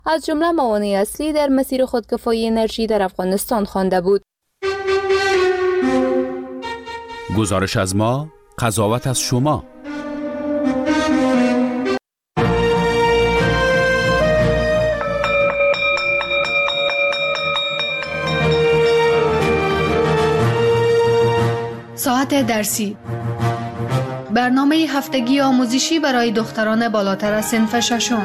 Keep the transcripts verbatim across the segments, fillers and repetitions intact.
از جمله موانع اصلی در مسیر خودکفایی انرژی در افغانستان خوانده بود. گزارش از ما، قضاوت از شما. ساعت درسی، برنامه هفتگی آموزشی برای دختران بالاتر از صنف ششم.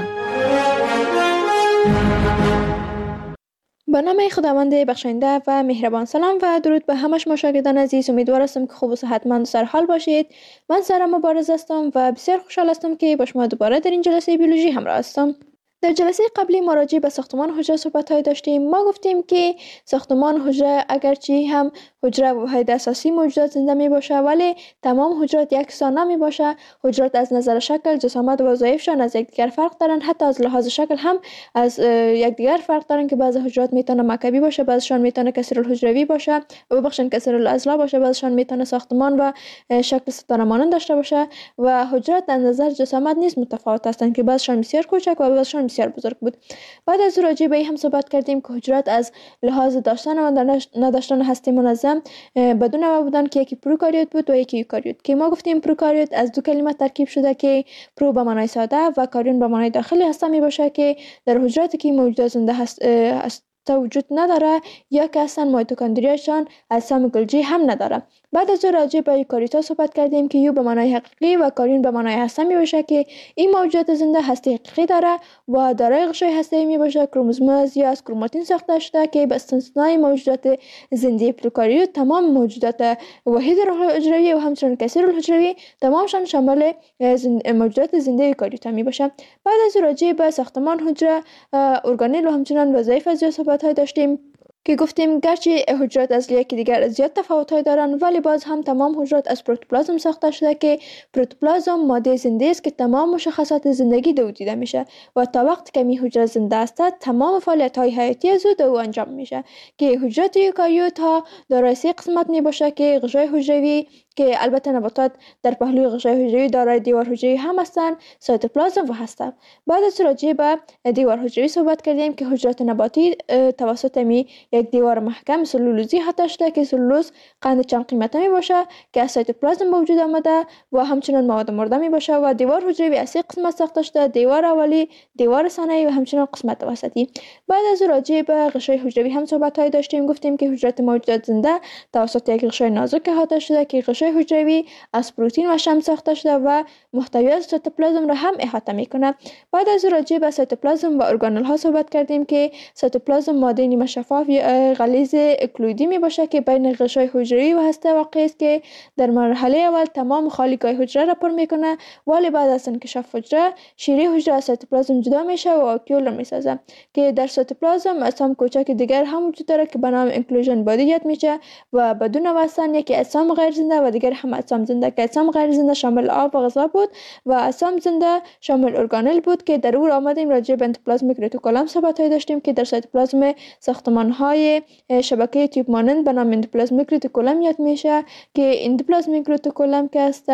با نام خداوند بخشنده و مهربان. سلام و درود به همه شما شاگردان عزیز. امیدوار هستم که خوب و صحتمند و سرحال باشید. من سارا مبارز هستم و بسیار خوشحال هستم که با شما دوباره در این جلسه بیولوژی همراه هستم. در جلسه قبلی ما راجع به ساختمان حجره صحبت‌های داشتیم. ما گفتیم که ساختمان حجره اگرچه هم حجره واحد اساسی موجودات زنده می باشه، ولی تمام حجرات یکسان نمی باشه. حجرات از نظر شکل، جسامت و وظایفشان از یکدیگر فرق دارن. حتی از لحاظ شکل هم از یکدیگر فرق دارن که بعضی حجرات میتونه مکعبی باشه، بعضیشان میتونه کسرالحجروی باشه، و ببخشید کسرالعضله باشه، بعضیشان میتونه ساختمان و شکل ستاره مانند داشته باشه. و حجرات از نظر جسامت نیز متفاوت هستند که بعضیشان بسیار کوچک و بعضیشان بسیار بزرگ بود. بعد از راجع به این هم صحبت کردیم که حجرات از لحاظ داشتن و نداشتن هسته منظم به دو نوع بودن که یکی پروکاریوت بود و یکی یوکاریوت. که ما گفتیم پروکاریوت از دو کلمه ترکیب شده که پرو به معنای ساده و کاریون به معنای داخلی هسته می باشه، که در حجراتی که موجودات زنده هست, هست وجود نداره یا که اصلا میتوکندریاشان اجسام گلجی هم نداره. بعد از راجع به یوکاریوتا صحبت کردیم که یو به معنای حقیقی و کاریون به معنای هسته می باشه، که این موجودات زنده هسته حقیقی داره و دارای غشای هسته‌ای می باشه. کروموزوم یا از کروماتین ساخته شده که به استثنای موجودات زنده پروکاریوت تمام موجودات واحد حجروی و همچنین کثیرالحجروی تمامشان شامل موجودات زنده یوکاریوتا می باشه. بعد از راجع به ساختمان حجره، ارگانل و همچنین وظایف از های داشتیم که گفتیم گرچه حجرات از یکی دیگر زیاد تفاوت‌های دارن، ولی باز هم تمام حجرات از پروتوپلازم ساخته شده که پروتوپلازم ماده زنده است که تمام مشخصات زندگی دو دیده میشه و تا وقتی که می حجره زنده است تمام فعالیت‌های حیاتی از او انجام میشه. که حجرات یوکاریوت ها دارای سه قسمت می باشه که غشای حجروی، که البته نباتات در پهلوی غشای حجروی دارای دیوار حجروی هم هستند، سایتوپلازم و هسته. بعد از راجع به دیوار حجروی صحبت کردیم که حجرات نباتی توسط می یک دیوار محکم سلولوزی حتی شده که سلولوز قند چند قیمته می باشه که از سایتوپلازم به وجود آمده و همچنین مواد مرده می باشه. و دیوار حجروی از سه قسمت ساخته شده: دیوار اولی، دیوار ثانوی و همچنین قسمت وسطی. بعد از راجع به غشای حجروی هم صحبت های داشتیم. گفتیم که حجرات موجودات زنده توسط یک غشای نازک احاطه شده که غشای حجروی از پروتئین و شحم ساخته شده و محتویات سایتوپلازم را هم احاطه میکنه. بعد از راجع به سایتوپلازم و ارگانل ها صحبت کردیم که سایتوپلازم ماده نیمه شفاف غلیظ اکلویدی می باشه که بین غشای حجروی و هسته واقع است، که در مرحله اول تمام خالیگاه حجره را پر میکنه، ولی بعد از انکشاف حجره شیره حجره از سایتوپلازم جدا میشه و آکیول را میسازه. که در سایتوپلازم اجسام کوچک دیگر هم وجود داره که به نام انکلوژن بادی یاد میشه و بدون وسن یکی اجسام غیر زنده و دیگر هم اجسام زنده، که اجسام غیر زنده شامل آب و غذا بود و اجسام زنده شامل ارگانل بود. که در او آمدیم راجع به اندوپلازمیک ریتیکولوم صحبت های داشتیم که در سایتوپلازم ساختمان های شبکه تیوب مانند به نام اندوپلازمیک ریتیکولوم یاد میشه. که اندوپلازمیک ریتیکولوم که است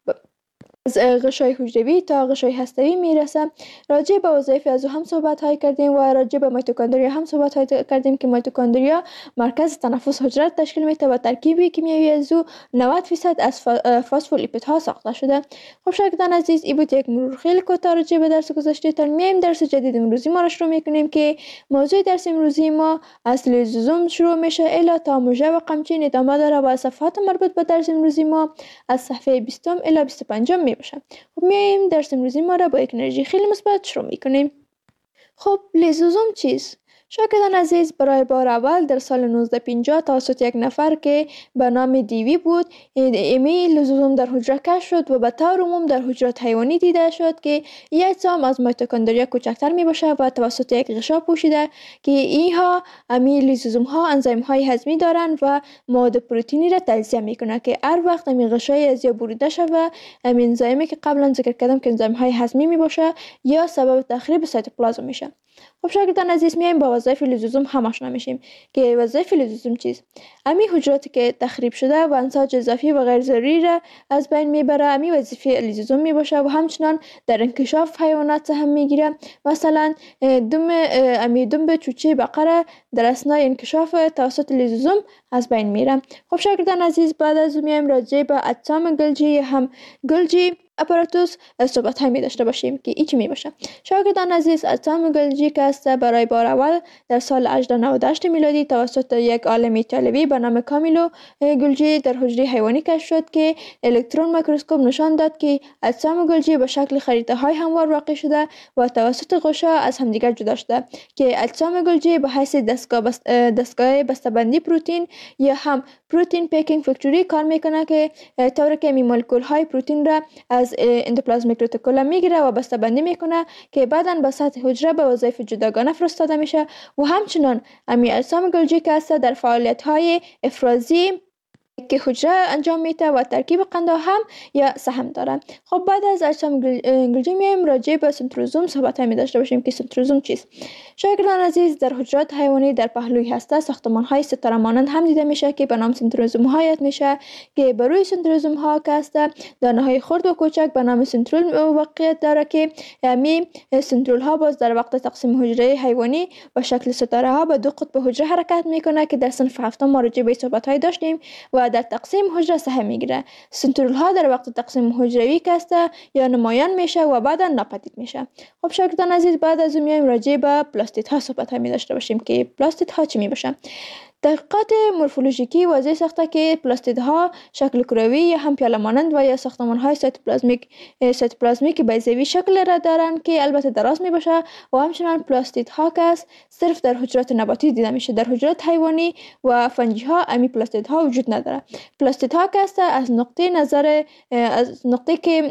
از غشای حجروی تا غشای هسته‌ای میرسه. راجع به وظایف از او هم صحبت های کردیم و راجع به میتوکندریا هم صحبت های کردیم که میتوکندریا مرکز تنفس حجره تشکیل میده و ترکیب کیمیایی از او نود درصد از فسفولیپیدها ساخته شده. خب شاگردان عزیز، این بود یک مرور خیلی کوتاه راجع به درس گذشته. تا میایم درس جدید امروزی ما را شروع میکنیم که موضوع درس امروزی ما از لیزوزوم شروع میشه الی تا موژه و قمچین ادامه داره و صفحات مربوط به درس امروزی ما از صفحه بیست الی بیست و پنج می باشه. خب میایم درس امروزی ما را با یک انرژی خیلی مثبت شروع میکنیم. خب لیزوزوم چیست؟ شاگردان عزیز، برای بار اول در سال نوزده پنجاه توسط یک نفر که به نام دیوی بود امی لیزوزوم در حجره کشف شد و به طور عموم در حجرات حیوانی دیده شد که یک اجسام از میتوکندریا کوچکتر می باشه و توسط یک غشا پوشیده که اینها امی لیزوزوم ها انزیم های هضمی دارند و مواد پروتئینی را تجزیه میکنه که هر وقت امی غشای از یا بریده شود امی انزیمی که قبلا ذکر کردم که انزیم های هضمی می باشه یا سبب تخریب سایتوپلازم میشه. خب شاگردان عزیز، میایم با وظایف لیزوزوم هم آشنا میشیم که وظایف لیزوزوم چیست. امی حجراتی که تخریب شده و انساج اضافی و غیر ضروری را از بین میبره امی وظیفه لیزوزوم میباشه و همچنان در انکشاف حیوانات هم میگیره. مثلا دم امی دم چوچه بقره در اثنای انکشاف توسط لیزوزوم از بین میره. خب شاگردان عزیز، بعد از میایم راجع به اجسام گلجی هم گلجی اپاراتوس صحبت هایی می داشته باشیم که ایچی می باشه. شاگردان عزیز، اجسام گلجی که است برای بار اول در سال هزار و نود و هشت میلادی توسط یک عالم ایتالیایی به نام کامیلو گلجی در حجره حیوانی کشف شد که الکترون میکروسکوپ نشان داد که اجسام گلجی به شکل خریطه های هموار واقع شده و توسط غشا از همدیگر جدا شده که اجسام گلجی به حیث دستگاه بست... دستگاه بسته‌بندی پروتئین یا هم پروتئین پیکینگ فکتوری کار میکنه که طوری که می مولکول های پروتئین را از اندوپلازمیک رتیکولوم میگیره و بسته‌بندی میکنه که بعداً به سطح حجره به وظایف جداگانه فرستاده میشه و همچنان امی اجسام گلجی که است در فعالیت های افرازی که حجره انجام میده و ترکیب قنده هم یا سهم داره. خب بعد از اجسام گلجی میایم راجع به سنتروزوم صحبت می داشته باشیم که سنتروزوم چیست. شاگردان عزیز، در حجرات حیوانی در پهلوی هسته ساختمان های ستاره مانند هم دیده میشه که به نام سنتروزوم ها یاد میشه که بر روی سنتروزوم ها که است دانه های خرد و کوچک به نام سنترول واقعیت داره که می سنترول ها باز در وقت تقسیم حجره حیوانی و شکل ستاره ها به دو قطب حجره حرکت میکنه که در صنف هفتم ما راجع به صحبت های داشتیم و در تقسیم حجره سهم میگیره. سنترول ها در وقت تقسیم حجروی که است یا نمایان میشه و بعدا ناپدید میشه. خب شاگردان عزیز، بعد از اون میایم راجع به پلاستید ها صحبت می داشته باشیم که پلاستید ها چی می باشه. تحقیقات مورفولوژیکی واضح ساخته که پلاستیدها شکل کروی یا هم پیاله مانند و یا ساختمان های سایتوپلازمیک سایتوپلازمیک بیضوی شکل را دارند که البته دراز می باشه و همچنان پلاستیدها که است صرف در حجرات نباتی دیده میشه. در حجرات حیوانی و فنجی ها امی پلاستیدها وجود نداره. پلاستیدها که است از نقطه نظر از نقطه که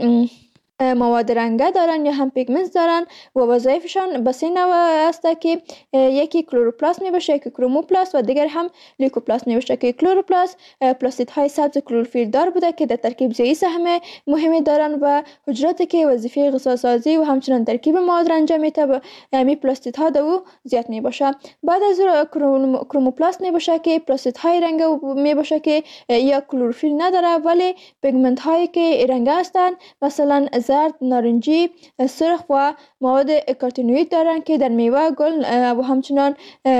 مواد رنگه دارن یا هم پیگمنت دارن و وظایفشان به سه نوع است که یکی کلروپلاست می باشه، یکی کروموپلاست و دیگر هم لیکوپلاست می باشه که کلروپلاست پلاستید های سبز کلروفیل دار بوده که در ترکیب زیایی سهم مهمی دارن و حجراتی که وظیفه غذا سازی و همچنان ترکیب مواد را انجام میده به همین پلاستید ها دو زیاد می باشه. بعد از کروموپلاست می باشه که پلاستید های رنگ می باشه که یا کلروفیل نداره ولی پیگمنت هایی که رنگ هستن مثلا زرد، نارنجی، سرخ و مواد کارتینوئید دارند که در میوه، گل و همچنان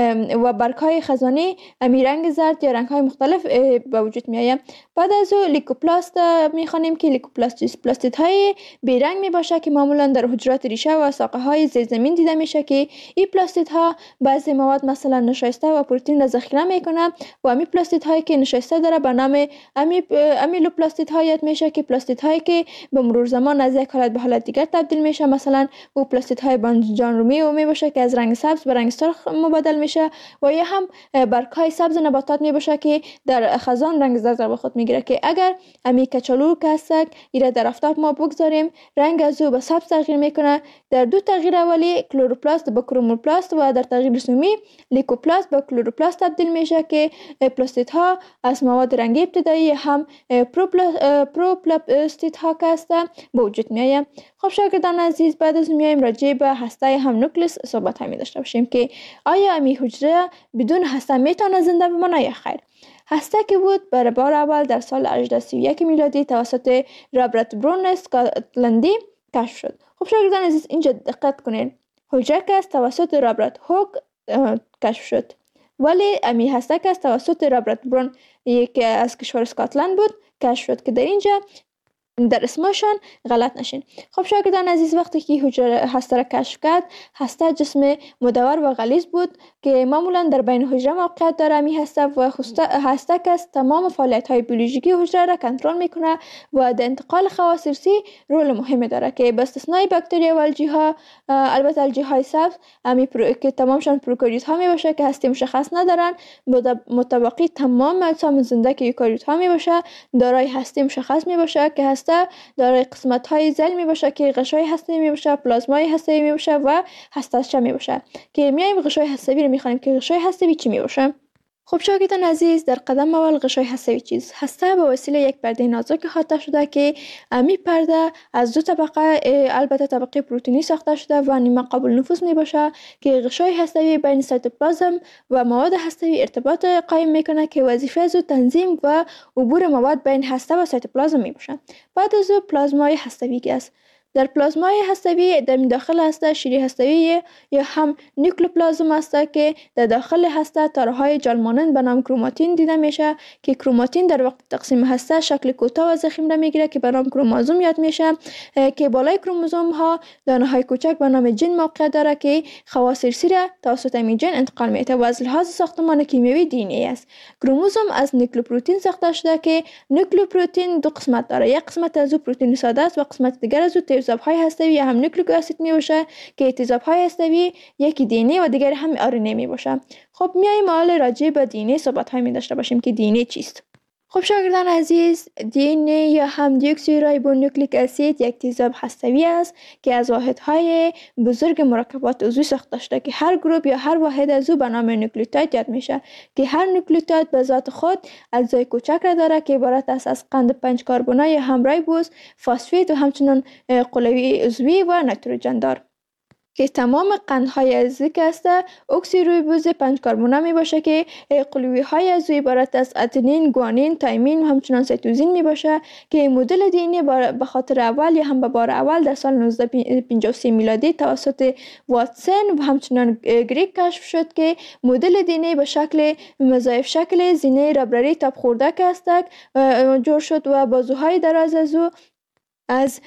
و برگ‌های خزانی امی رنگ زرد یا رنگ‌های مختلف به وجود میآید. بعد از او لیکوپلاست می‌خوانیم که لیکوپلاست چیست. پلاستیدهای بیرنگ میباشه که معمولا در حجرات ریشه و ساقه‌های زیر زمین دیده میشه که این پلاستیدها بعضی مواد مثلا نشایسته و پروتئین را ذخیره میکنه و امی پلاستیدهایی که نشایسته داره به نام امی امیلوپلاستیدها یاد میشه که پلاستیدهایی که به مرور زمان از یک حالت به حالت دیگر تبدیل میشه. مثلا او پلاستیدهای بانجان رومی می باشه که از رنگ سبز به رنگ سرخ مبادل میشه و یا هم برگ‌های سبز نباتات می باشه که در خزان رنگ زرد به خود میگیره که اگر امی کچالو که هست ایره در آفتاب ما بگذاریم رنگ از او به سبز تغییر میکنه. در دو تغییر اولی کلروپلاست به کروموپلاست و در تغییر سومی لیکوپلاست به کلروپلاست تبدیل میشه که پلاستیدها از مواد رنگی ابتدایی هم پروپلاستیدها که هست به وجود میآید. خب شاگردان عزیز، بعد از میایم راجع به هسته هم نوکلئوس صحبت می داشته باشیم که آیا امی حجره بدون هسته میتونه زنده بمانه یا خیر. هسته که بود برای بار اول در سال هجده سی و یک میلادی توسط رابرت برون اسکاتلندی کشف شد. خب شاگردان عزیز اینجا دقت کنین، حجره که از توسط رابرت هوک کشف شد ولی امی هسته که از توسط رابرت برون یک از کشور اسکاتلند بود کشف شد که در اینجا در اسمشان غلط نشین. خب شاگردان عزیز، وقتی که حجره هسته را کشف کرد، هسته جسم مدور و غلیظ بود که معمولا در بین حجره موقعیت داره. می هسته و هسته که تمام فعالیت های بیولوژیکی حجره را کنترل میکنه و در انتقال خواص ارثی رول مهمی داره که به استثنای باکتریا و الژی ها، البته الژی های سبز امی پرو... که تمامشان پروکاریوت ها می باشه که هسته مشخص ندارن، متبقی تمام اجسام زنده که یوکاریوت ها می باشه دارای هسته مشخص می باشه که هسته دارای قسمت های ذیل می باشه که غشای هسته می باشه، پلازمای هسته می باشه و هسته‌چه می باشه که میایم غشای هسته‌وی رو میخوانیم که غشای هسته‌وی چی می باشه. خب شاگردان عزیز، در قدم اول غشای هسته‌ای چیست؟ هسته به وسیله یک پرده نازک احاطه شده که امی پرده از دو طبقه البته طبقه پروتئینی ساخته شده و نیمه قابل نفوذ می باشه که غشای هسته‌ای بین سایتوپلازم و مواد هسته‌ای ارتباط قائم میکنه که وظیفه از تنظیم و عبور مواد بین هسته و سایتوپلازم می باشه. بعد از پلازمای هسته‌ای است. در پلازمای هسته‌ای در داخل هسته شیری هسته‌ای یا هم نیوکلئوپلازم است که در داخل هسته تارهای جال مانند به نام کروماتین دیده میشه که کروماتین در وقت تقسیم هسته شکل کوتاه و ضخیم را میگیره که به نام کروموزوم یاد میشه که بالای کروموزوم ها دانه های کوچک به نام جن موقع داره که خواص ارثی را توسط این جن انتقال میده و از لحاظ ساختمان کیمیایی دی ان ای است. کروموزوم از نوکلئوپروتئین ساخته شده که نوکلئوپروتئین دو قسمت داره. یک قسمت از او پروتئین ساده است و قسمت دیگر از او تیزاب‌های هسته‌ای یا هم نیوکلیک اسید می باشه که تیزاب‌های هسته‌ای یکی دی ان ای و دیگر هم آر ان ای می باشه. خب میایم حالا راجع به دی ان ای صحبت های می داشته باشیم که دی ان ای چیست. خب شاگردان عزیز، دی ان ای یا هم دیوکسیرایبونوکلیک اسید یک تیزاب هسته‌ای است که از واحدهای بزرگ مرکبات عضوی ساخته شده که هر گروه یا هر واحد از او به نام نوکلیوتاید یاد میشه که هر نوکلیوتاید به ذات خود اجزای کوچک را داره که عبارت است از قند پنج کربنی یا هم رایبوز، فسفید و همچنین قلوی عضوی و نیتروژن دار که تمام قندهای عضوی که است اکسیریبوز پنج کربنی می باشه که قلوی های عضوی عبارت از ادنین، گوانین، تایمین و همچنان سیتوزین می باشه که مدل دی ان ای به خاطر اول یا هم به بار اول در سال نوزده پنجاه و سه میلادی توسط واتسون و همچنان گریگ کشف شد که مدل دی ان ای به شکل مضاعف شکل زینه ربرری تاب خورده که است جور شد و بازوهای دراز از او از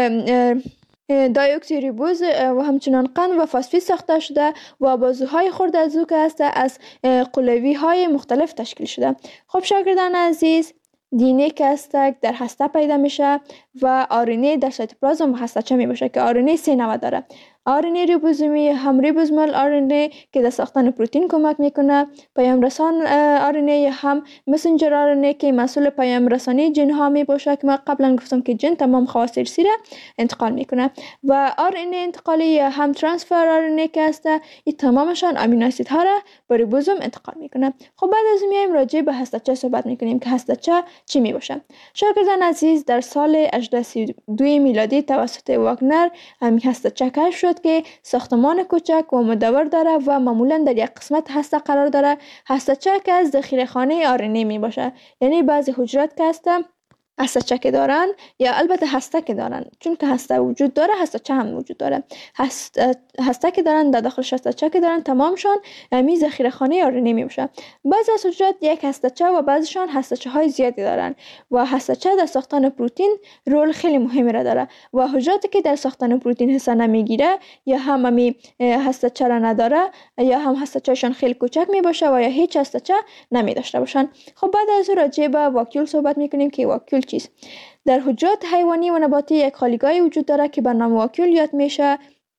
دایوکسیریبوز و همچنان قند و فسفید ساخته شده و بازوهای خرد از او که است از قلوی های مختلف تشکیل شده. خب شاگردان عزیز، دی ان ای که است در هسته پیدا میشه و آر ان ای در سایتوپلازم و هسته‌چه می باشه که آر ان ای سه نوع داره. آر ان ای ریبوزومی هم ریبوزومال آر ان ای که در ساختن پروتئین کمک میکنه، پیام رسان آر ان ای یا هم مسنجر آر ان ای که مسئول پیام رسانی جن ها می باشه که ما قبلا گفتم که جن تمام خواص ارثی را انتقال میکنه و آر ان ای انتقالی یا هم ترانسفر آر ان ای که است این تمامشان امینو اسید ها را به ریبوزوم انتقال میکنه. خب بعد از میایم راجع به هسته‌چه صحبت میکنیم که هسته‌چه چی می باشه. شاگردان عزیز، در سال هزار و هشتصد و سی و دو میلادی توسط واگنر همین هسته‌چه کشف شد که ساختمان کوچک و مدور داره و معمولا در یک قسمت هسته قرار داره. هسته‌چه که از ذخیره خانه آر ان ای می باشه، یعنی بعضی حجرات که هستن هسته‌چه که دارن یا البته هسته که دارن، چون که هسته وجود داره هسته‌چه هم وجود داره. هسته هسته که دارن در داخلش هسته‌چه که دارن تمامشان می ذخیره خانه آر ان ای می باشه. بعضی از حجرات یک هسته‌چه و بعضیشان هسته‌چه های زیادی دارن و هسته‌چه در ساختن پروتئین رول خیلی مهمی را داره و حجراتی که در ساختن پروتئین حصه نمیگیره یا هم می هسته‌چه را نداره یا هم هسته‌چهشان خیلی کوچک می باشه و یا هیچ هسته‌چه نمی داشته باشن. خب بعد از راجع به واکیول صحبت میکنیم که واکیول چیست. در حجرات حیوانی و نباتی یک خالیگاهی وجود داره که به نام واکیول یاد میشه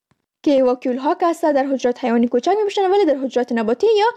که واکیول ها که هست در حجرات حیوانی کوچک می باشن ولی در حجرات نباتی یا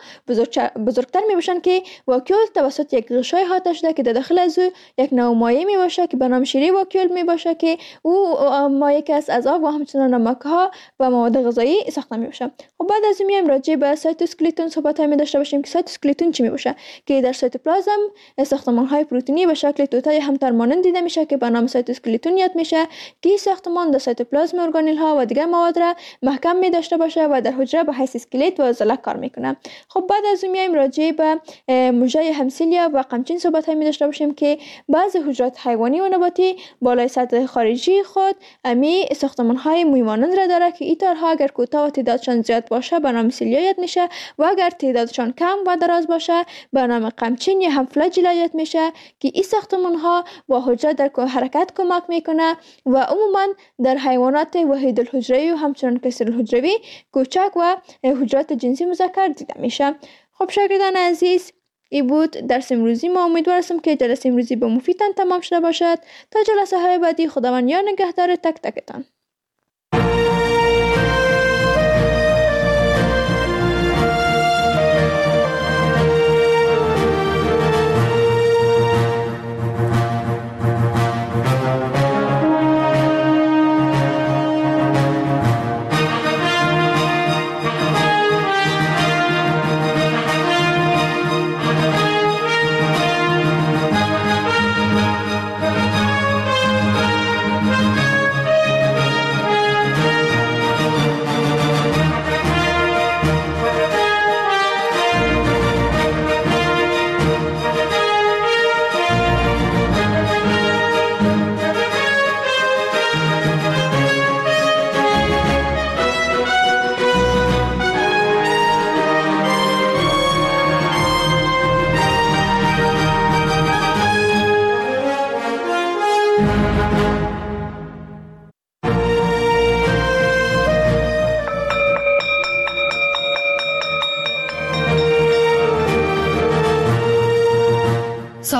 بزرگتر می باشن که واکیول توسط یک غشای احاطه شده که در داخل از او یک نوع مایع می باشه که به نام شیره واکیول می باشه که او مایع که از آب و همچنان نمک ها و مواد غذایی ساخته می باشه. خب بعد از میایم راجع به سایتوسکلتون صحبت می داشته باشیم که سایتوسکلتون چی می باشه که در سایتوپلازم ساختمان های پروتئینی به شکل توتای همتر مانند دیده میشه که به نام سایتوسکلتون یاد میشه که ساختمان در سایتوپلازم ارگانل ها و دیگر مواد را محکم می داشته باشه و در حجره به حیث اسکلت و عضله کار میکنه. خب بعد از اون میایم راجع به مژه همسیلیا و قمچین صحبت های می داشته باشیم که بعضی حجرات حیوانی و نباتی بالای سطح خارجی خود امی ساختمان های موی مانند را داره که این تارها اگر کوتاه و تعدادشان زیاد باشه به نام سیلیا یاد میشه و اگر تعدادشان کم و دراز باشه به نام قمچین یا هم فلاجیلا یاد میشه که این ساختمان ها با حجره در حرکت کمک میکنه و عموما در حیوانات وحید الحجروی و همچنان کثیر الحجروی کوچک و حجرات جنسی مذکر دیده میشه. خب شاگردان عزیز، ای بود درس امروزی. ما امیدوار هستم که جلسه امروزی به مفیدتان تمام شده باشد. تا جلسه های بعدی خداوند یار نگهدار تک تکتان.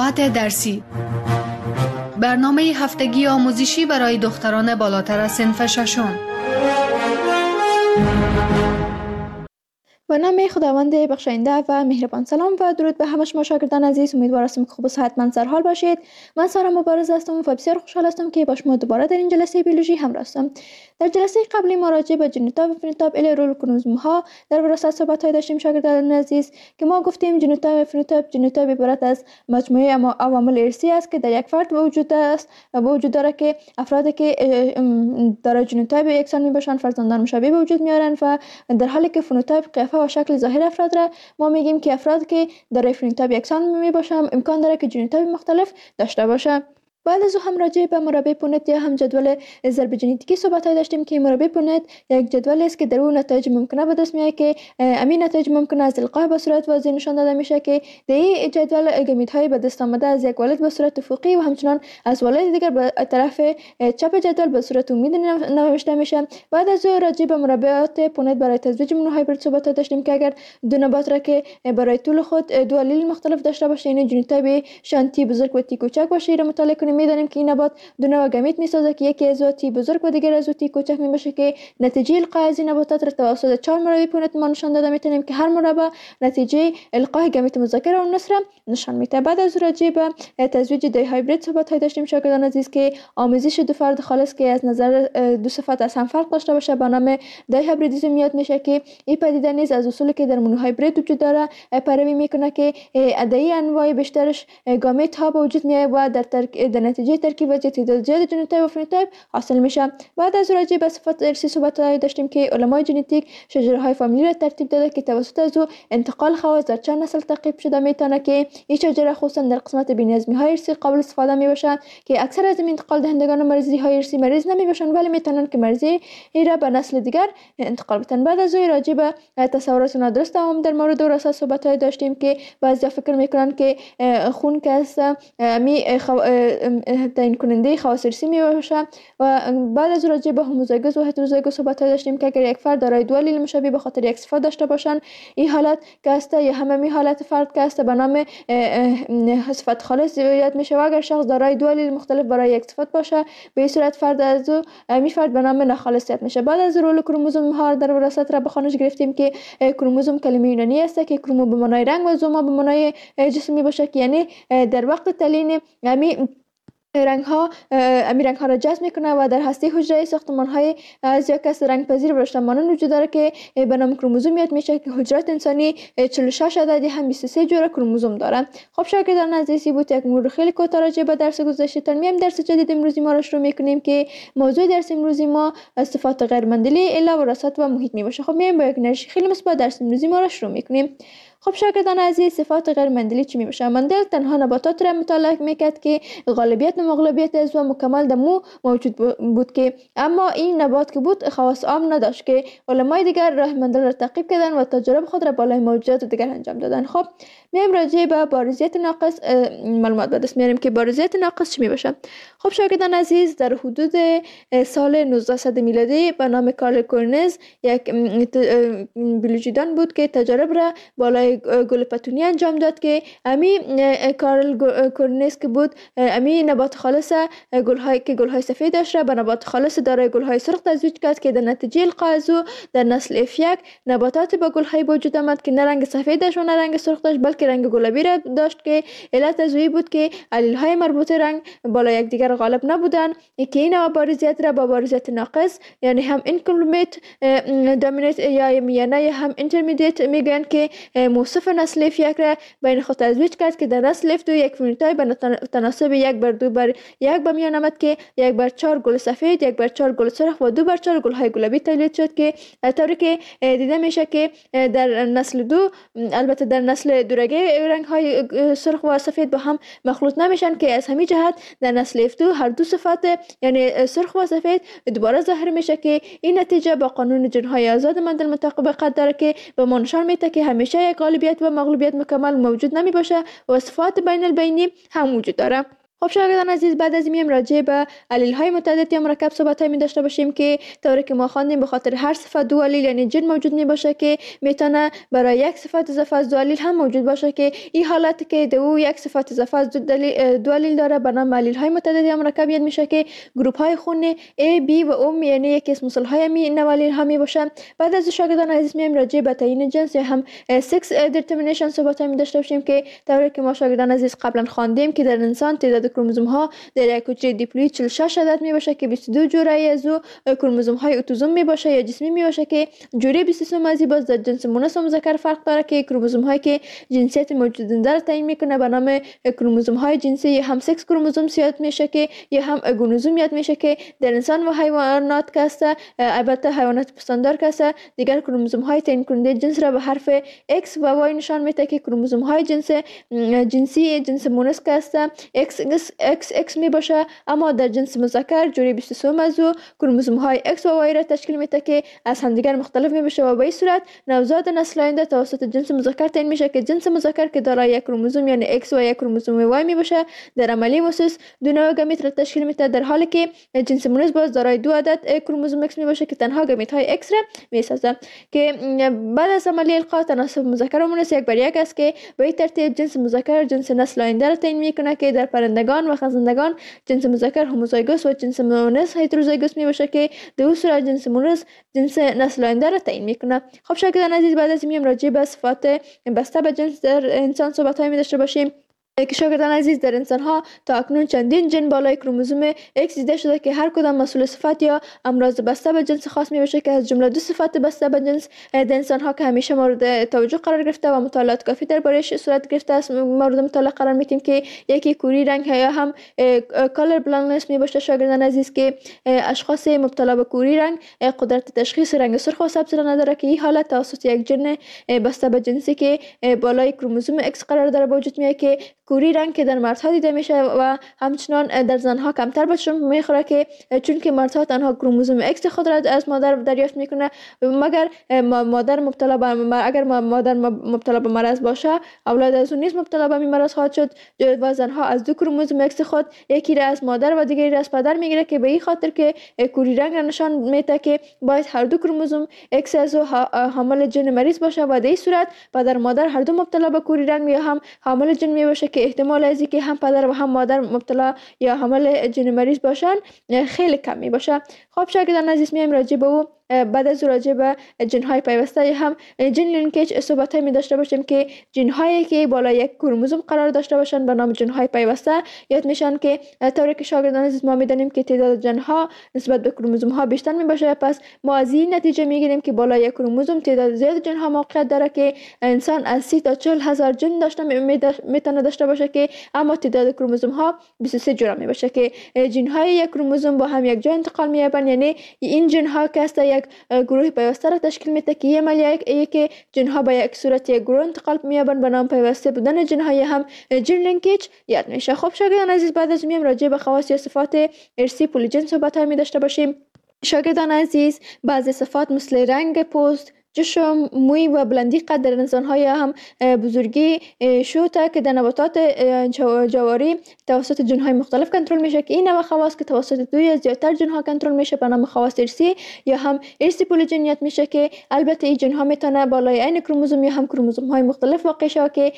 ساعت درسی. برنامه هفتگی آموزشی برای دختران بالاتر از صنف ششم. به نام خداوند بخشاینده و مهربان. سلام و درود به همه شما شاگردان عزیز. امیدوار هستم که خوب و صحتمند سر حال باشید. من سارا مبارز هستم و بسیار خوشحال هستم که با شما دوباره در این جلسه بیولوژی همراه هستم. در جلسه قبلی ما راجع به ژنوتایپ و فنوتایپ الی رول کروموزوم ها در وراثت صحبت داشتیم شاگردان عزیز که ما گفتیم ژنوتایپ و فنوتایپ ژنوتایپ عبارت از مجموعه عوامل ارثی است که در یک فرد وجود است و وجود داره که افرادی که دارای ژنوتایپ یکسان میباشند فرزندان مشابه به وجود میارن و در حالی که فنوتایپ قیافه و شکل ظاهر افراد را ما میگیم که افراد که دارای فنوتایپ یکسان میباشند امکان داره که ژنوتایپ مختلف داشته باشه. بعد از او هم راجع به مربع پونت یا هم جدول ضرب ژنتیکی صحبت داشتیم که مربع پونت یک جدول است که در اون نتایج ممکنه به دست میاد که همین نتایج ممکنه از القاح به صورت واضح نشان داده میشه که در این جدول گمیت‌های به دست آمده از یک والد به صورت افقی و همچنان از والد دیگر به طرف چپ جدول به صورت عمودی نوشته میشه. بعد از او راجع به مربعات پونت برای تزویج مونوهایبرید صحبت داشتیم که اگر دو نبات را که برای طول خود دو الیل مختلف داشته باشه یعنی ژنوتایپ شانتی بزرگ و تی کوچک باشه را مطالعه کنیم میدانیم که این نبات دو نوع گمیت میسازه که یکی از تی بزرگ و دیگر از تی کوچک میباشه که نتیجه القاء از این نباتات را توسط چهار مربع پونت ما نشان داده میتونیم که هر مربع نتیجه القاء گمیت مذکر و مؤنث را نشان میده. بعد از راجع به تزویج دی هایبرید صحبت داشتیم شاگردان عزیز که آمیزش دو فرد خالص که از نظر دو صفت از هم فرق داشته باشه به نام دی هایبریدیسم یاد میشه که این پدیده نیز از اصولی که در مونوهایبرید وجود داره پیروی میکنه که ادعی انواع بیشترش گامیت ها به وجود میاد و در ترک... در نتیجه ترکیب و تعداد زیاد ژنوتایپ و فنوتایپ حاصل میشه. بعد از راجع به صفات ارثی صحبت داشتیم که علمای ژنتیک شجره های فامیلی را ترتیب داده که توسط از او انتقال خواص در چند نسل تعقیب شده میتونه که این شجره خصوصا در قسمت بی‌نظمی های ارثی قابل استفاده میباشند که اکثر از این انتقال دهندگان مریضی های ارثی مریض نمیباشند ولی میتونن که مریضی را به نسل دیگر انتقال بدن. بعد از او راجع به تصورات نادرست عوام در مورد وراثت صحبت داشتیم که بعضی فکر میکنن که خون که است می تعیین کننده خواص ارثی میباشه و بعد از راجع به هوموزایگوس و هتروزایگوس صحبت داشتیم که اگر یک فرد دارای دو الیل مشابه به خاطر یک صفت داشته باشن این حالت که است یا همین حالت فرد که است به نام صفت خالص یاد میشه و اگر شخص دارای دو الیل مختلف برای یک صفت باشه به این صورت فرد از می فرد به نام ناخالص یاد میشه. بعد از رول کروموزوم ها در وراثت را به خوانش گرفتیم که کروموزوم کلمه یونانی است که کرومو به معنای رنگ و زوما به معنای جسم میباشه که یعنی در وقت تعلیم همین رنگ ها امی رنگ ها را جذب میکنه و در هسته حجره ساختمان های از یک کس رنگ پذیر و رشته مانند وجود داره که به نام کروموزوم یاد میشه که حجرات انسانی چهل و شش عددی هم بیست و سه جور کروموزوم داره. خب شاگردان عزیزی بود یک مرور خیلی کوتاه راجع به درس گذشته. میایم درس جدید امروزی ما را شروع میکنیم که موضوع درس امروزی ما صفات غیر مندلی الی وراثت و محیط میباشه. خب میایم با یک انرژی خیلی مثبت درس امروزی ما را شروع میکنیم. خب شاگردان عزیز صفات غیر مندلی چی میباشه؟ مندل تنها نباتات را مطالعه میکرد که غالبیت و مغلوبیت از و مکمل در مو موجود بود که اما این نبات که بود خواص عام نداشت که علمای دیگر راه مندل را تعقیب کردن و تجارب خود را بالای موجودات دیگر انجام دادن. خب میایم راجع به بارزیت ناقص معلومات به دست میاریم که بارزیت ناقص چی میباشه. خب شاگردان عزیز در حدود سال نوزده میلادی به نام کارل کورنز یک بیولوژیدان بود که تجارب را بالای گل پتونی انجام داد که امی کارل کورنز که بود امی نبات خالص گل‌های که گل‌های سفید داشت را به نبات خالص دارای گل‌های سرخ تزویج کرد که در نتیجه القاء از او در نسل اف یک نباتات با گل‌های وجود آمد که نه رنگ سفید داشت و نه رنگ سرخ داشت بلکه رنگ گلابی را داشت که علت از او بود که الیل‌های مربوط رنگ بالا یکدیگر غالب نبودند که این نوع بارزیت را با بارزیت ناقص یعنی هم اینکمپلیت دامینیت یا میانه یا هم اینترمدیت میگن که موصف نسل اف یک را بین خود تزویج کرد که در نسل اف دو یک فنوتایپ به تناسب یک بر دو بر یک به میان آمد که یک بر چهار گل سفید یک بر چهار گل سرخ و دو بر چهار گل های گلابی تولید شد که طوری که دیده میشه که در نسل دو البته در نسل دورگه رنگ های سرخ و سفید با هم مخلوط نمیشن که از همین جهت در نسل اف دو هر دو صفات یعنی سرخ و سفید دوباره ظاهر میشه که این نتیجه با قانون جنهای آزاد مندل مطابقت داره که به ما نشان میده که همیشه یک غالبیت و مغلوبیت مکمل موجود نمی باشه و صفات بین البینی هم وجود داره. خب شاگردان عزیز، بعد از این راجع به علیل های متعدد یا مرکب صحبت های می داشته باشیم که طوری که ما خواندیم به خاطر هر صفت دو علیل یعنی جن موجود می باشه که میتونه برای یک صفت اضافه از دو علیل هم موجود باشه که این حالت که دو یک صفت اضافه از دو, دو علیل داره به نام علیل های متعدد یا مرکب یاد میشه که گروپ های خون A B و O یعنی یک اسم مثال های می نو علیل ها می باشه. بعد از شاگردان عزیز میایم راجع به تعیین جنس یا هم سکس دیترمینیشن صحبت های می داشته باشیم که طوری که ما شاگردان عزیز قبلا خواندیم که در انسان تعداد کروموزوم ها در یک حجره دیپلوید چهل و شش عدد می باشه که بیست و دو جوره از او کروموزوم های اتوزوم می باشه یا جسمی می باشه که جوره بیست و سه از باز در جنس مؤنث و مذکر فرق داره که کروموزوم هایی که جنسیت موجودنده را تعیین میکنه به نام کروموزوم های جنسی یا هم سکس کروموزوم یاد میشه که یا هم گونوزوم یاد میشه که در انسان و حیوانات کسته، البته حیوانات پستاندار کسته دیگر کروموزوم های تعیین کننده جنس را به حرف X و Y نشان میده که کروموزوم های جنس جنسی جنس مؤنث کسته X X X می باشه، اما در جنس مذکر جوری بیست و سه از او کروموزوم های X و Y را تشکیل میده که از همدیگر مختلف می باشه و به این صورت نوزاد نسل آینده توسط جنس مذکر تعیین میشه که جنس مذکر که دارای یک کروموزوم یعنی X و یک کروموزوم Y می باشه در عملی واسس دو نوع گمیت را تشکیل میده، در حالی که جنس مؤنث باز دارای دو عدد کروموزوم X می باشه که تنها گمیت های X را میسازه که بعد از عملی القا تناسب مذکر و مؤنث یک بر یک است که به این ترتیب جنس مذکر جنس نسل آینده را تعیین میکنه که در پرندگان و خزندگان جنس مذکر هوموزایگوس و جنس مؤنث هتروزایگوس می باشه که در اون صورت جنس مؤنث جنس نسل آینده را تعیین میکنه. خب شاگردان عزیز، بعد از این راجع به صفات بسته به جنس در انسان صحبت های می داشته باشیم که شاگردان عزیز در انسان ها تا اکنون چندین جن بالای کروموزوم X دیده شده که هر کدام مسئول صفت یا امراض بسته به جنس خاص می باشه که از جمله دو صفت بسته به جنس در انسان ها که همیشه مورد توجه قرار گرفته و مطالعات کافی درباره‌اش صورت گرفته است مورد مطالعه قرار میدیم که یکی کوری رنگ یا هم کالر بلایندنس می باشه شاگردان عزیز که اشخاص مبتلا به کوری رنگ قدرت تشخیص رنگ سرخ و سبز را نداره که این حالت توسط یک جن بسته به جنسی که بالای کروموزوم X قرار داره وجود میاد که کوری رنگ که در مردها دیده میشه و همچنان در زنها کمتر بهشون میخوره که چون که مردها تنها کروموزوم X خود را از مادر دریافت میکنه، مگر مادر مبتلا به اگر مادر مبتلا به مرض باشه اولاد از اون نیز مبتلا به مرض خواهد شد و زنها از دو کروموزوم X خود یکی را از مادر و دیگری را از پدر میگیره که به این خاطر که کوری رنگ را نشان میده که باید هر دو کروموزوم X از حامل جن مریض باشه و در این صورت پدر و مادر هر دو مبتلا به کوری رنگ یا هم حامل جن می باشه که احتمال از اینکه هم پدر و هم مادر مبتلا یا حامل جن مریض باشن خیلی کم می باشه. خب شاگردان عزیز، میایم راجع به او بعد از راجع به جن‌های پیوسته یا هم جن لینکیج صحبت می داشته باشیم که جن‌هایی که بالا یک کروموزوم قرار داشته باشند به نام جن‌های پیوسته یاد میشن که طوری که شاگردان عزیز ما میدانیم که تعداد جن‌ها نسبت به کروموزوم ها بیشتر می باشه، پس ما از این نتیجه میگیریم که بالا یک کروموزوم تعداد زیاد جن‌ها موقعیت داره که انسان از سی تا چهل هزار جن داشته میتونه داشته باشه که اما تعداد کروموزوم ها بیست و سه جوره می باشه که جن‌های یک کروموزوم با هم یک جا انتقال می‌یابند، یعنی این جن‌ها که است یک گروه پیوسته را تشکیل میده که یه عملیه که جن‌ها به یک صورت یک گروه انتقال می‌یابند به نام پیوسته بودن جن‌های هم جن لینکیج یاد میشه. خب شاگردان عزیز، بعد از میام راجع به خواص یا صفات ارثی پولیجن صحبت های می داشته باشیم. شاگردان عزیز، بعضی صفات مثل رنگ پوست، چشم، موی و بلندی قد در انسان‌ها یا هم بزرگی شوته که در نباتات جواری توسط جن‌های مختلف کنترل میشه که این نوع خواص که توسط دو یا زیادتر جن‌ها کنترل میشه به نام خواص ارثی یا هم ارثی پولیجنیت میشه که البته این جن‌ها میتونه بالای عین کروموزوم یا هم کروموزوم‌های مختلف واقع شه که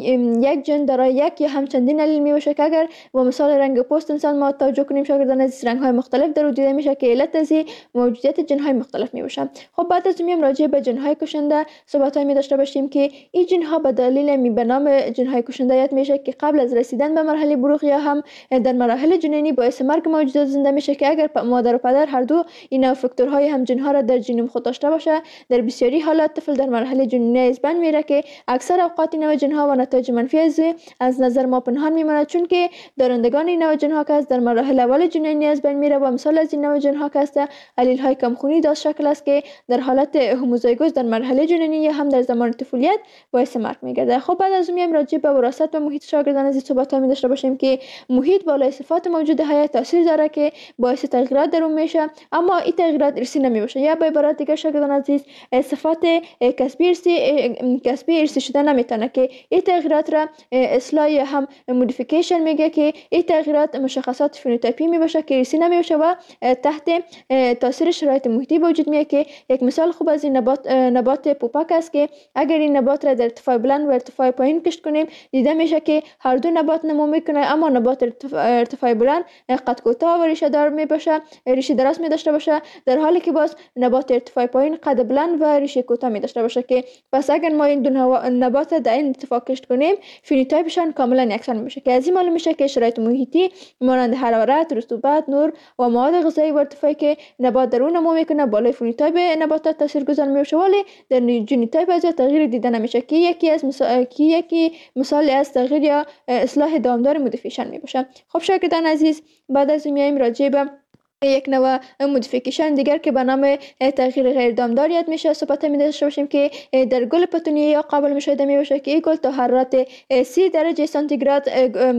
یک جن دارای یک یا هم چندین علیل میشه که اگر با مثال رنگ پوست انسان ما توجه کنیم شاگردان عزیز رنگ‌های مختلف در دیده میشه که علت از موجودیت جن‌های مختلف میشه. خب بعد از میام راجع به جن‌های کشنده صحبت می داشته باشیم که این جن‌ها به دلیل می به نام جن‌های کشنده یاد میشه که قبل از رسیدن به مرحله بلوغ یا هم در مراحل جنینی باعث مرگ موجودات زنده میشه که اگر مادر و پدر هر دو این فاکتورهای هم جن‌ها را در ژنوم خود داشته باشه در بسیاری حالات طفل در مرحله جنینی از بین میره که اکثر اوقات این نوع جن‌ها و نتایج منفی از از نظر ما پنهان میمونه چون که دارندگان این نوع جن‌ها که در مراحل اول جنینی از بین میره و مثال از این نوع جن‌ها که است علیل های کم خونی داشت شکل است که در حالت هوموزایگوس همزایگوز در مرحله جنینی یا هم در زمان طفولیت باعث مرگ میگرده. خب بعد از اون میایم راجع به وراثت و محیط شاگردان عزیز صحبت می داشته باشیم که محیط بالای صفات موجوده های تاثیر داره که باعث تغییرات در اون میشه، اما این تغییرات ارثی نمیشه. یا به عبارت دیگه شاگردان عزیز صفات کسبی ارثی کسبی ارثی شده نمیتونه که این تغییرات را اصلاح یا هم مودیفیکیشن میگه که این تغییرات مشخصات فنوتیپی میباشه که ارثی نمیشه و تحت تاثیر شرایط محیطی وجود میاد. که یک مثال خوب از این نبات نبات پوپک است که اگر این نبات را در ارتفاع بلند و ارتفاع پایین کشت کنیم دیده میشه که هر دو نبات نمو میکنه، اما نبات ارتفاع بلند قد کوتاه و ریشه دار میباشه، ریشه دراز می داشته باشه، در حالی که باز نبات ارتفاع پایین قد بلند و ریشه کوتاه می داشته باشه. که پس اگر ما این دو نبات در این اتفاق کشت کنیم فنوتیپشان کاملا یکسان میشه. که از این معلوم میشه که شرایط محیطی مانند حرارت، رطوبت، نور و مواد غذایی و ارتفاعی که نبات در اون نمو میکنه بالای فنوتیپ نباتات تاثیرگذار میشه، ولی در ژنوتیپ از تغییر دیده نمیشه که یکی از مثال که یکی مثال از تغییر یا اصلاح دامدار مودیفیکیشن میباشه. خب شاگردان عزیز بعد از این میایم راجع به یک نوع مودیفیکیشن دیگر که به نام تغییر غیر دامدار یاد میشه صحبت می داشته باشیم که در گل پتونیه یا قابل مشاهده می باشه که این گل تا حرارت سی درجه سانتیگراد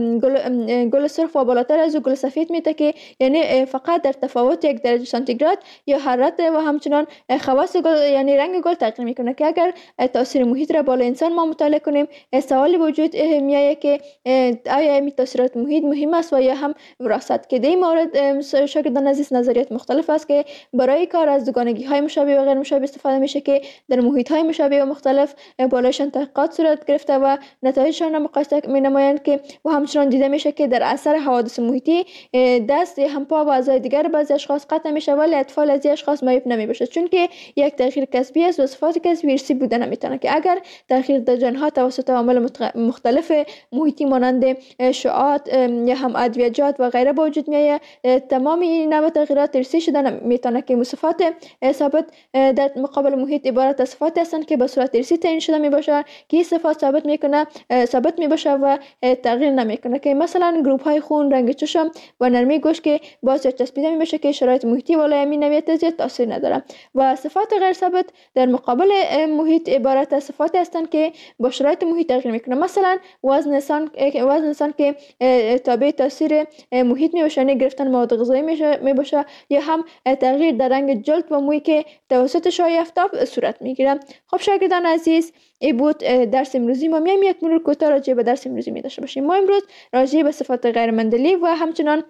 گل, گل سرخ و بالاتر از گل سفید میته، که یعنی فقط در تفاوت یک درجه سانتیگراد یا حرارت و همچنان خواص گل یعنی رنگ گل تغییر میکنه. که اگر تاثیر محیط را بالا انسان ما مطالعه کنیم سوالی وجود میاد که آیا این تاثیرات محیط مهم است و یا هم وراثت. که در این مورد شاگردان عزیز نظریات مختلف است که برای کار از دوگانگی های مشابه و غیر مشابه استفاده میشه که در محیط های مشابه و مختلف بالایشان تحقیقات صورت گرفته و نتایجشان را مقایسه می نمایند. که و همچنان دیده میشه که در اثر حوادث محیطی دست هم پا و اعضای دیگر بعضی اشخاص قطع میشه ولی اطفال از این اشخاص معیوب نمیباشه، چون که یک تغییر کسبی است و صفات کسبی ارثی بوده نمیتونه. که اگر تغییر در ژن‌ها توسط عوامل مختلف محیطی مانند شعاعات یا هم ادویه‌جات و غیره به وجود میاد تمام این نوع تغییرات ارثی شده میتونه. که صفات ثابت در مقابل محیط عبارت از صفات هستند که به صورت ارثی تعیین شده میباشه که این صفات ثابت میکنه ثابت میباشه و تغییر نمیکنه. که مثلا گروپ های خون، رنگ چشم و نرمی گوشت که باز چسبیده میباشه که شرایط محیطی بالای همین نوعیت زیاد تاثیر نداره. و صفات غیر ثابت در مقابل محیط عبارت از صفات هستند که با شرایط محیط تغییر میکنه. مثلا وزن انسان وزن انسان که تابع تاثیر محیط میباشه، یعنی گرفتن مواد غذایی میباشه یا هم تغییر در رنگ جلد و مویی که توسط شعاع آفتاب صورت میگیره. خب شاگردان عزیز این بود درس امروزی ما. میایم یک مرور کوتاه راجع به درس امروزی می داشته باشیم. ما امروز راجع به صفات غیر مندلی و همچنان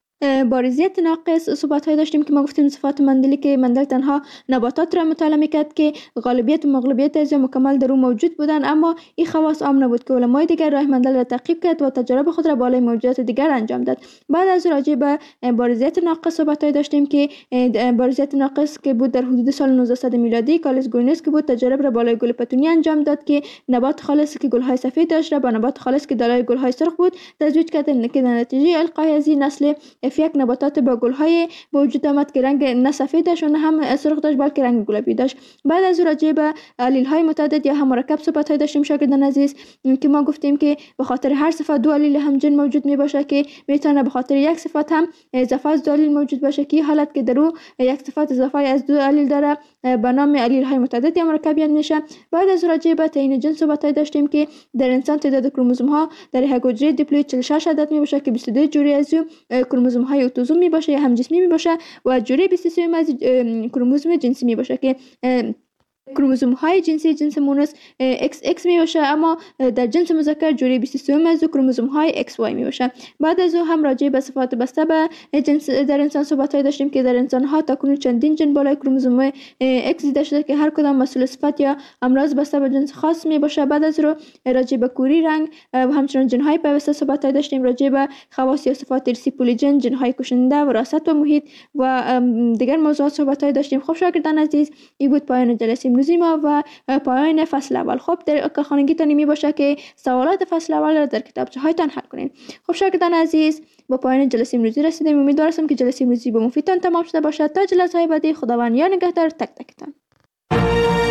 بارزیت ناقص صحبت های داشتیم که ما گفتیم صفات مندلی که مندل تنها نباتات را مطالعه میکرد که غالبیت و مغلوبیت از مکمل در اون موجود بودن، اما این خواص عام نبود که علمای دیگر راه مندل را تعقیب کرد و تجارب خود را بالای موجودات دیگر انجام داد. بعد از راجع به بارزیت ناقص صحبت های داشتیم که بارزیت ناقص که بود در حدود سال نوزده میلادی کالس گوینس که بود تجارب را بالای گل پتونی انجام داد که نبات خالص که گل های سفید داشت را با نبات خالص که دارای گل های سرخ بود تزویج کرد که در نتیجه القای از این نسل یک نباتات با گل‌های به وجود آمد که رنگ نه سفید داشت و نه هم سرخ داشت بلکه رنگ گلابی داشت. بعد از راجع به الیل‌های متعدد یا هم مرکب صحبت‌های داشتیم شاگردان عزیز که ما گفتیم که به خاطر هر صفت دو الیل همجنس موجود میباشه که میتونه به خاطر یک صفت هم اضافه از دو الیل موجود باشه که حالت که در او یک صفت اضافه از دو الیل داره به نام الیل‌های متعدد یا مرکب یاد میشه. بعد از راجع به تعیین جنس صحبت‌های داشتیم که در انسان تعداد کروموزوم‌ها در یک حجره دیپلوید چهل و شش عدد میباشه که بیست و دو جوری از کروموزوم‌های اتوزوم می باشه یا هم جسمی می باشه و جوری بیست و سه از کروموزوم جنسی می باشه که کروموزوم های جنسی جنس مونوس ایکس ایکس می باشه، اما در جنس مذکر جوری بیست و سه از کروموزوم های ایکس وای می باشه. بعد از او هم راجع به صفات بسته به جنس در انسان صحبت های داشتیم که در انسان ها تاکنون چندین جن بالای کروموزوم ایکس دیده شده که هر کدام مسئول صفت یا امراض بسته به جنس خاص می باشه. بعد از رو راجع به کوری رنگ و همچنین جن های پیوسته صحبت های داشتیم راجع به خواص یا صفات ارثی پولیجن، جن های کشنده، وراثت و محیط و دیگر موضوعات صحبت های داشتیم. خب شاگردان عزیز این بود پایان جلسه امروزی ما و پایان فصل اول. خب در کارخانگیتان می باشه که سوالات فصل اول را در کتابچه هایتان حل کنید. خب شاگردان عزیز با پایان جلسه امروزی رسیدیم. امیدوارم که جلسه امروزی به مفیدتان تمام شده باشد. تا جلسه های بعدی خداوند یا نگهدار تک تکتان.